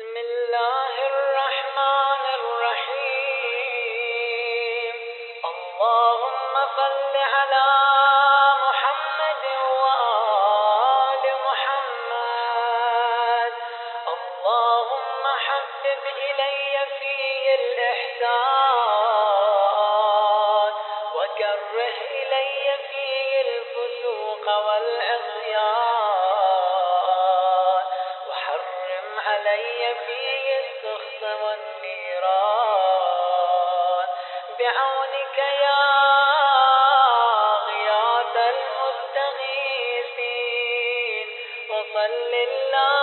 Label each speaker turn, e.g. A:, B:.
A: بسم الله الرحمن الرحيم. اللهم صل على محمد وآل محمد. اللهم حبب إلي فيه الإحسان وكره إلي فيه الفسوق والعصيان وحرم علي فيه السخط والنيران بعونك يا غياث المستغيثين. وصل الله